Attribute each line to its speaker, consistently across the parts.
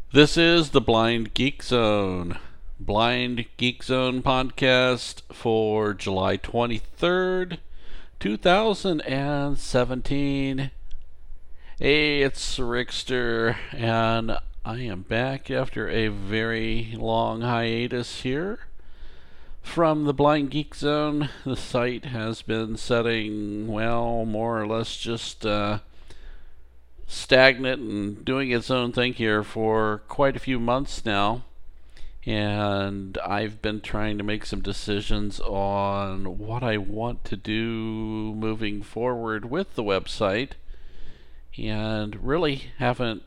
Speaker 1: This is the Blind Geek Zone. Blind Geek Zone podcast for July 23rd, 2017. Hey, it's Rickster, and I am back after a very long hiatus here from the Blind Geek Zone. The site has been setting, well, more or less just stagnant and doing its own thing here for quite a few months now. And I've been trying to make some decisions on what I want to do moving forward with the website, and really haven't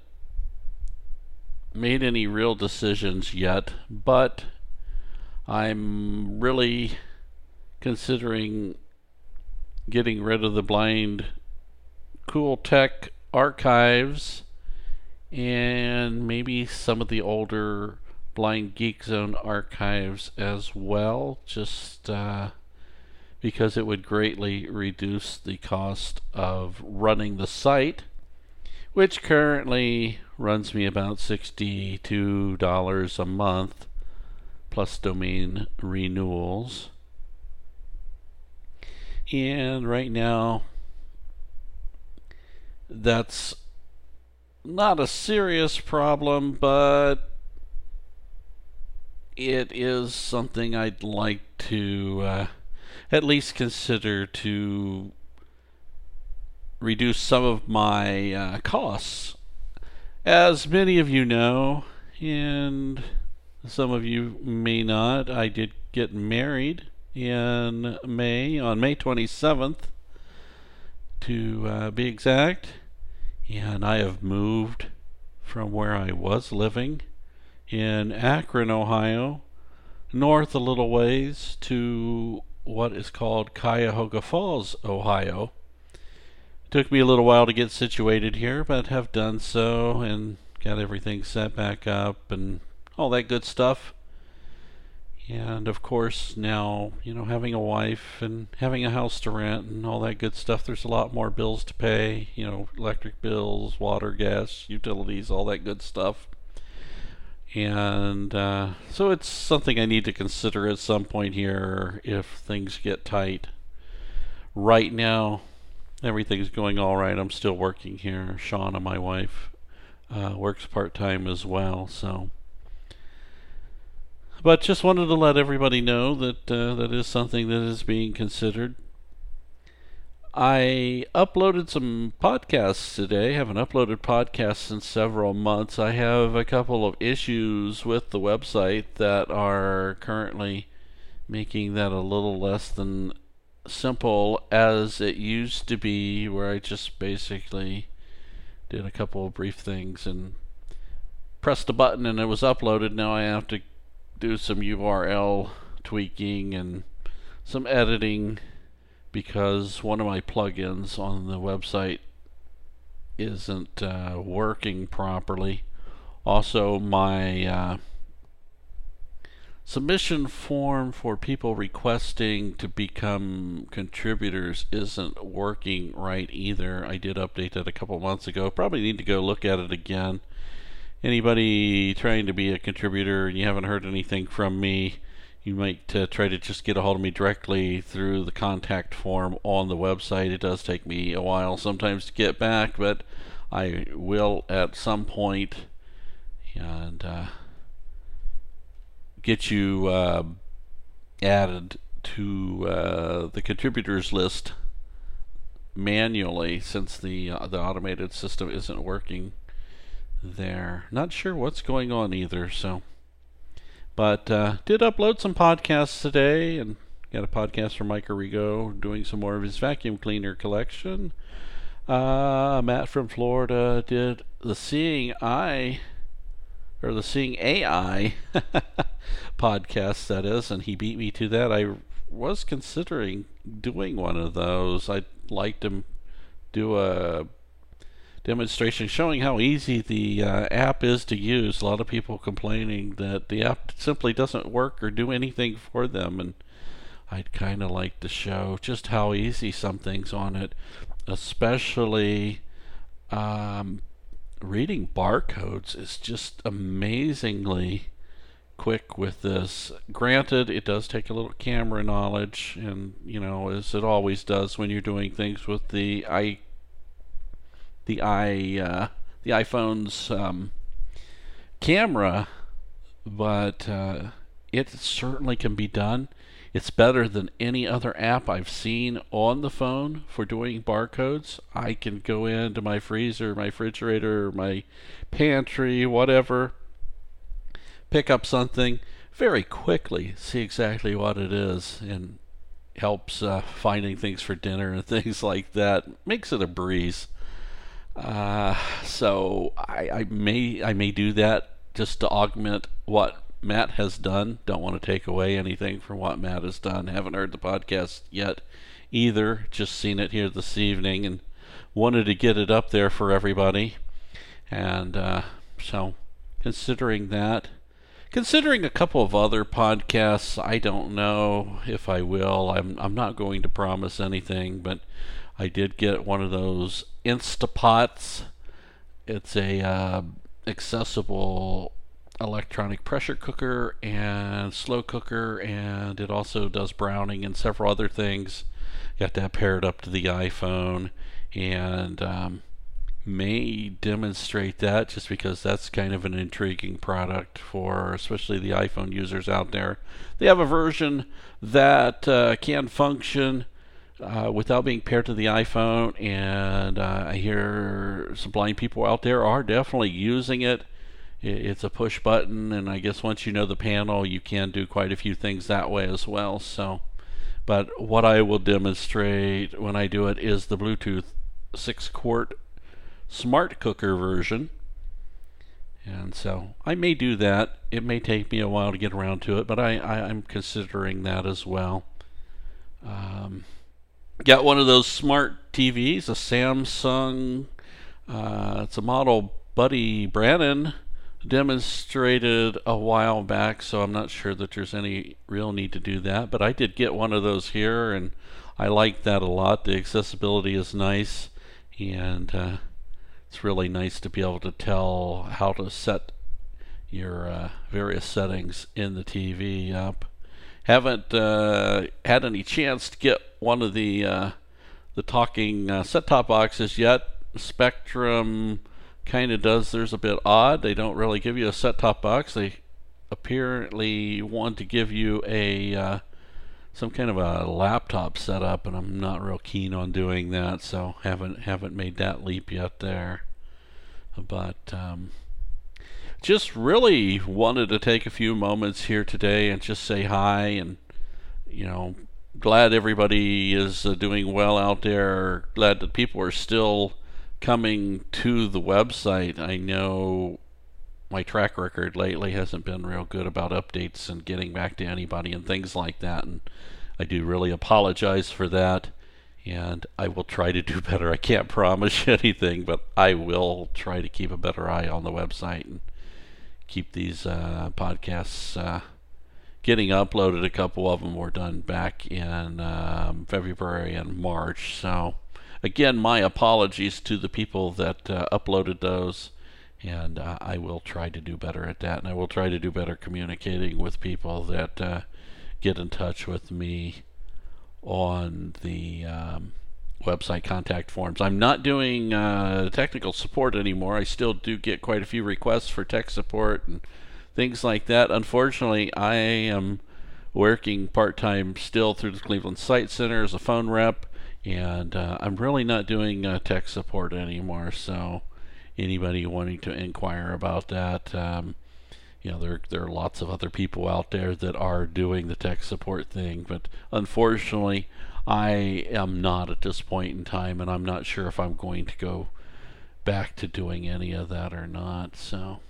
Speaker 1: made any real decisions yet, but I'm really considering getting rid of the Blind Cool Tech archives and maybe some of the older Blind Geek Zone archives as well, just because it would greatly reduce the cost of running the site, which currently runs me about $62 a month plus domain renewals. And right now, that's not a serious problem, but it is something I'd like to at least consider to reduce some of my costs. As many of you know, and some of you may not, I did get married in May, on May 27th to be exact, and I have moved from where I was living in Akron, Ohio, north a little ways to what is called Cuyahoga Falls, Ohio. It took me a little while to get situated here, but have done so and got everything set back up and all that good stuff. And of course, now, having a wife and having a house to rent and all that good stuff, there's a lot more bills to pay, electric bills, water, gas, utilities, all that good stuff. And so it's something I need to consider at some point here if things get tight. Right now, everything's going all right. I'm still working here. Shauna, my wife, works part-time as well, so. But just wanted to let everybody know that that is something that is being considered. I uploaded some podcasts today. I haven't uploaded podcasts in several months. I have a couple of issues with the website that are currently making that a little less than simple as it used to be, where I just basically did a couple of brief things and pressed a button and it was uploaded. Now I have to do some URL tweaking and some editing because one of my plugins on the website isn't working properly. Also, my submission form for people requesting to become contributors isn't working right either. I did update that a couple months ago. Probably need to go look at it again. Anybody trying to be a contributor and you haven't heard anything from me, you might try to just get a hold of me directly through the contact form on the website. It does take me a while sometimes to get back, but I will at some point, and get you added to the contributors list manually, since the automated system isn't working there. Not sure what's going on either, so. But did upload some podcasts today, and got a podcast from Mike Arrigo doing some more of his vacuum cleaner collection. Matt from Florida did the Seeing AI podcast, that is, and he beat me to that. I was considering doing one of those. I'd like to do a demonstration showing how easy the app is to use. A lot of people complaining that the app simply doesn't work or do anything for them, and I'd kind of like to show just how easy some things on it, especially reading barcodes is just amazingly quick with this. Granted, it does take a little camera knowledge, and as it always does when you're doing things with the iPhone's camera, but it certainly can be done. It's better than any other app I've seen on the phone for doing barcodes. I can go into my freezer, my refrigerator, my pantry, whatever, pick up something very quickly, see exactly what it is, and helps finding things for dinner and things like that. Makes it a breeze. So I may do that just to augment what Matt has done. Don't want to take away anything from what Matt has done. Haven't heard the podcast yet either. Just seen it here this evening and wanted to get it up there for everybody. And so considering that, considering a couple of other podcasts, I don't know if I will. I'm not going to promise anything, but I did get one of those Instapots. It's a accessible electronic pressure cooker and slow cooker, and it also does browning and several other things. Got that paired up to the iPhone, and may demonstrate that just because that's kind of an intriguing product for especially the iPhone users out there. They have a version that can function without being paired to the iPhone, and I hear some blind people out there are definitely using it. It's a push button, and I guess once you know the panel, you can do quite a few things that way as well. So, but what I will demonstrate when I do it is the Bluetooth 6-quart smart cooker version. And so I may do that. It may take me a while to get around to it, but I'm considering that as well. Got one of those smart TVs, a Samsung. It's a model Buddy Brannon demonstrated a while back, so I'm not sure that there's any real need to do that. But I did get one of those here, and I like that a lot. The accessibility is nice, and it's really nice to be able to tell how to set your various settings in the TV up. Haven't had any chance to get one of the talking set-top boxes yet. Spectrum kind of does theirs a bit odd. They don't really give you a set-top box. They apparently want to give you a some kind of a laptop setup, and I'm not real keen on doing that, so haven't made that leap yet there. But just really wanted to take a few moments here today and just say hi, and glad everybody is doing well out there. Glad that people are still coming to the website. I know my track record lately hasn't been real good about updates and getting back to anybody and things like that, and I do really apologize for that, and I will try to do better. I can't promise anything, but I will try to keep a better eye on the website and keep these podcasts getting uploaded. A couple of them were done back in February and March, so again, my apologies to the people that uploaded those, and I will try to do better at that, and I will try to do better communicating with people that get in touch with me on the website contact forms. I'm not doing technical support anymore. I still do get quite a few requests for tech support and things like that. Unfortunately, I am working part-time still through the Cleveland Site Center as a phone rep, and I'm really not doing tech support anymore. So anybody wanting to inquire about that, there are lots of other people out there that are doing the tech support thing, but unfortunately I am not at this point in time, and I'm not sure if I'm going to go back to doing any of that or not. So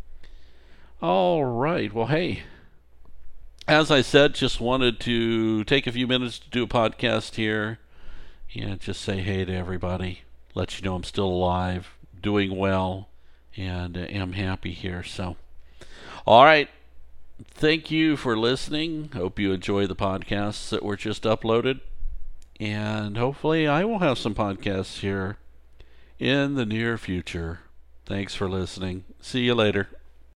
Speaker 1: all right, well, hey, as I said, just wanted to take a few minutes to do a podcast here and just say hey to everybody, let you know I'm still alive, doing well, and am happy here. So all right, thank you for listening. Hope you enjoy the podcasts that were just uploaded, and hopefully I will have some podcasts here in the near future. Thanks for listening. See you later.